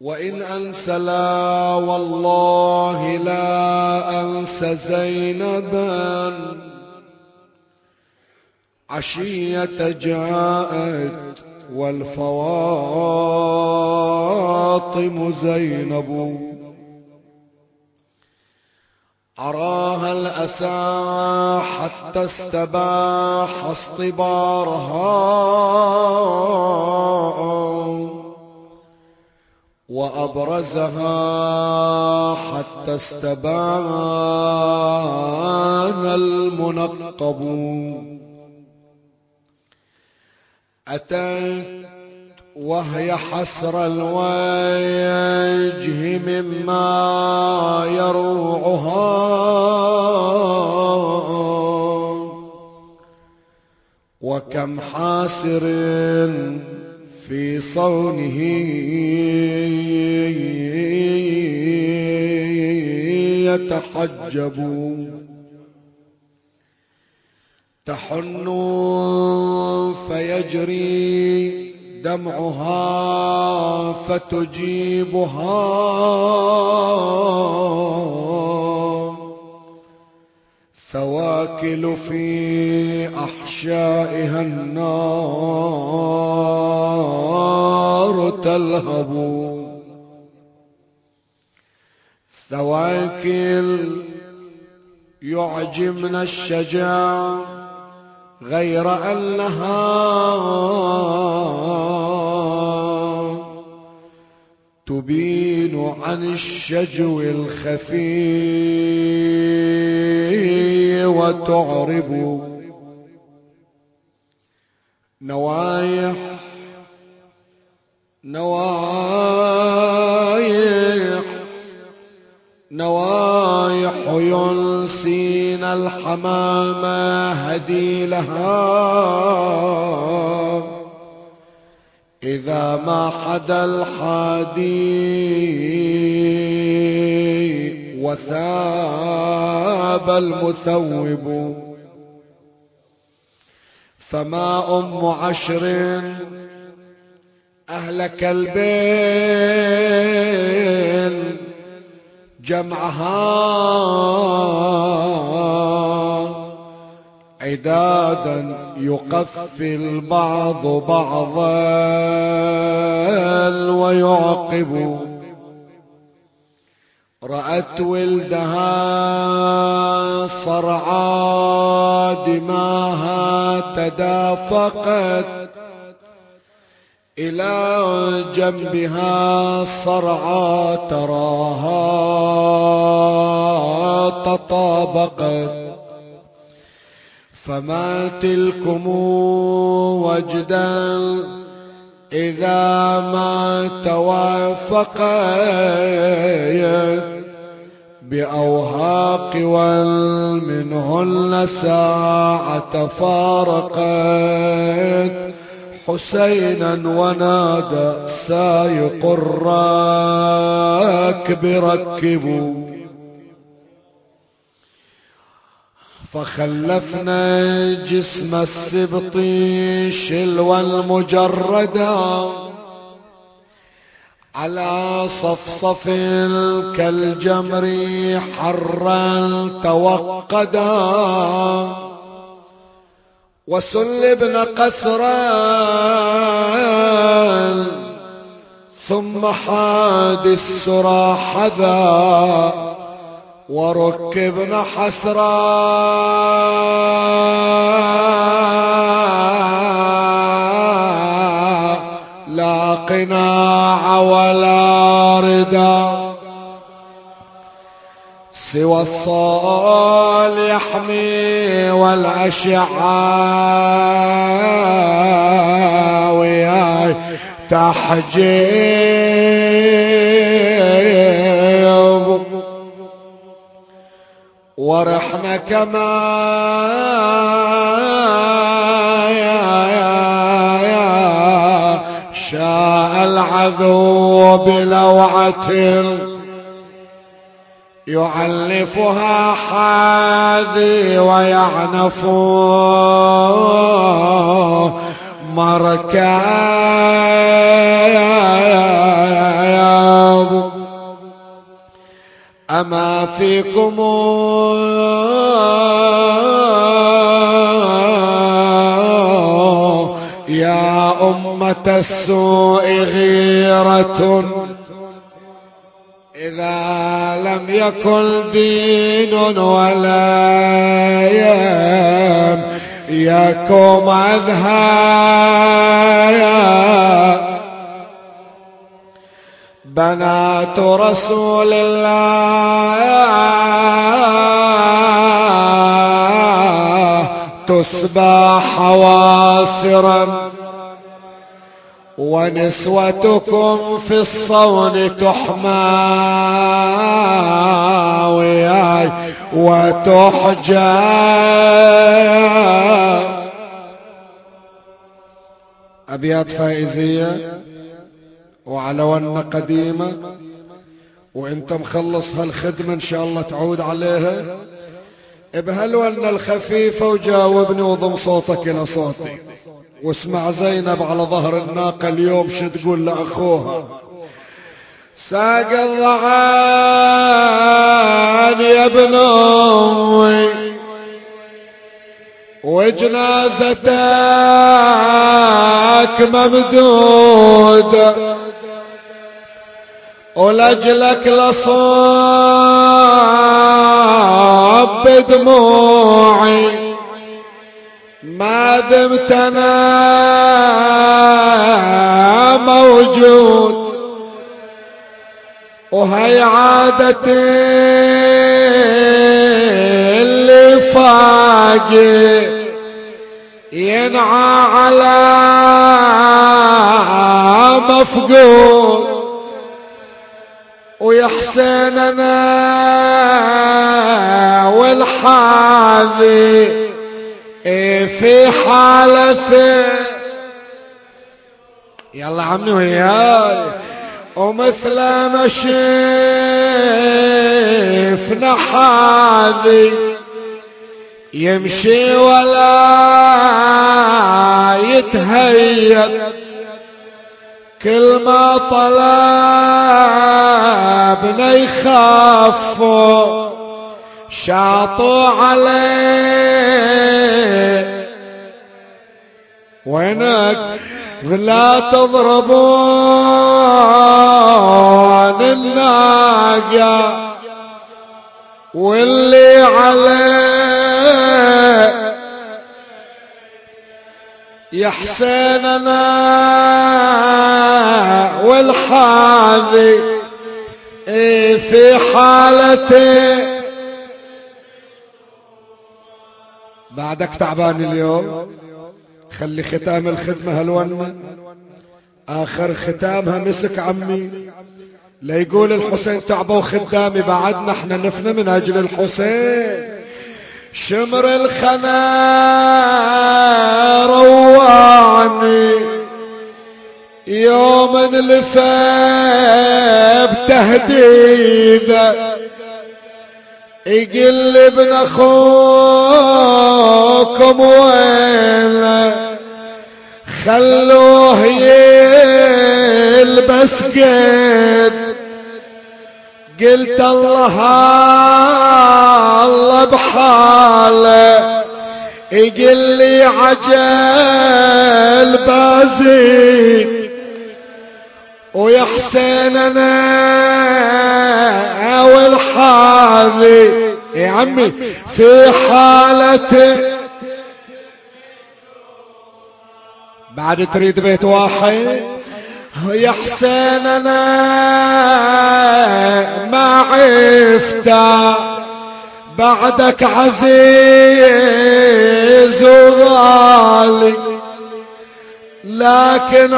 وإن أنسى لا والله لا أنسى زينبا عشية جاءت والفواطم زينب أراها الأسى حتى استباح اصطبارها وأبرزها حتى استبان المنقب أتت وهي حسر الوجه مما يروعها وكم حاسر في صونه يتحجب تحن فيجري دمعها فتجيبها ثواكل في أحشائها النار تلهب ثواكل يعجبن الشجاع غير أنها تبين عن الشجو الخفي وتعرب نوايح نوايح نوايح ينسين الحمام هديلها إذا ما حدا الحادي وثاب المثوب فما أم عشر أهلك البين جمعها عدادا يقفي البعض بعضا ويعقب رأت ولدها صرعى دماها تدافقت إلى جنبها صرعى تراها تطابقت فما تلكم وجدا إذا ما توافقت بأوهاق والمنهن ساعة فارقت حسينا ونادى سايق الراكب ركبوا فخلفنا جسم السبط شلوا المجردا على صفصف كالجمر حرا توقدا وسلبنا قسرا ثم حاد السرى حذا وركبنا حسرا لا قناع ولا ردا سوى الصال يحمي والأشعة وياي تحجيب ورحنا كما شاء العذو بلوعة يعلفها حاذي ويعنف مركا أما فيكم يا أمة السوء غيرة إذا لم يكن دين ولا يكن أذهاب بنات رسول الله تسبى حواصرا ونسوتكم في الصون تحمى وتحجى. أبيات فائزية وعلى ون قديمة، وانت مخلص هالخدمة ان شاء الله تعود عليها بهالونة الخفيفة، وجاوبني وضم صوتك الى صوتي، واسمع زينب على ظهر الناقة اليوم شو تقول لأخوها. ساق الضعان يا ابن أمي وجنازتك ممدودة، ولجلك لصاب بدموعي ما دمت انا موجود، وهي عادتي اللي فاقي ينعى على مفقود، ويا حسين انا والحاذي في حالته. يلا عمي وياي. ومثل ما شفنا حاذي يمشي ولا يتهيب، كل ما طلبنا يخافوا شاطوا عليه. وينك لا تضربون الناقة واللي عليه يا حسين انا والحاذي في حالته. بعدك تعبان اليوم، خلي ختام الخدمة هالونة آخر ختامها مسك عمي، لا يقول الحسين تعبوا خدامي، بعدنا احنا نفنى من أجل الحسين. شمر الخنا روعني يوم لفاب تهديده، يقل ابن اخوكم وينه خلوه يلبس قيد. قلت الله الله بحاله، يقل لي عجل بازيد، ويا حسين انا والحاذي يا عمي في حالته. بعد تريد بيت واحد يا حسين انا ما عفتا بعدك عزيز وغالي، لكن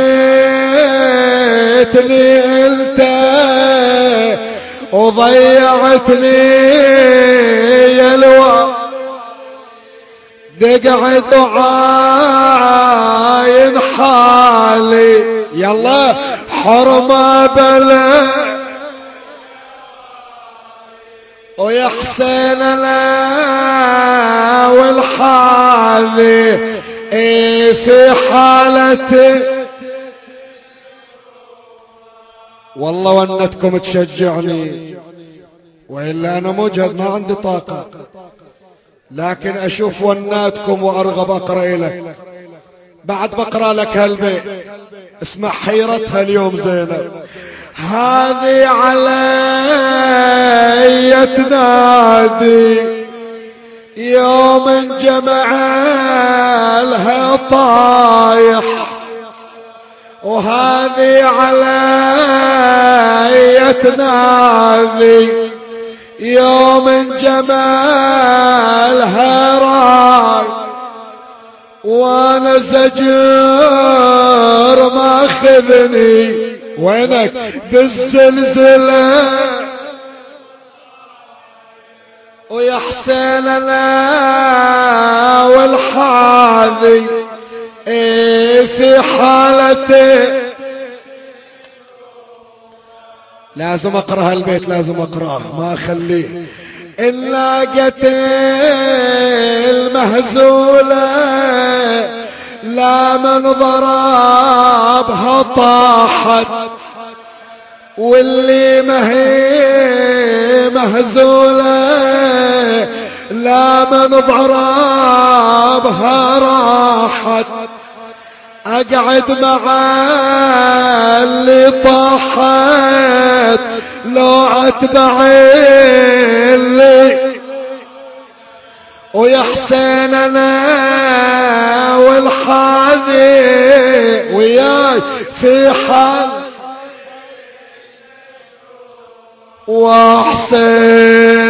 عفيتني انت وضيعتني يا الوقت. دقعت وعاين حالي يلا حرمة بلا، ويا حسين انا والحاذي في حالتي. والله ونتكم تشجعني وإلا أنا مجهد ما عندي طاقة، لكن أشوف وناتكم وأرغب أقرأ لك. بعد بقرأ لك هالبيت، اسمع حيرتها اليوم زينب. هذه علي تنادي يوم جمالها طايح، وهذه علي تنادي يوم جمالها راي، وانا زجر ما خذني وينك بالزلزلة، ويا حسين انا والحاذي في حالته. لازم اقرا هالبيت، لازم اقراه ما اخليه. إن لاقت المهزولة لا من ضربها طاحت، واللي ما هي مهزولة لا من ضربها راحت. أقعد مع اللي طاحت لو أتبع اللي، ويا حسين أنا والحاذي وياي في حال، وحسين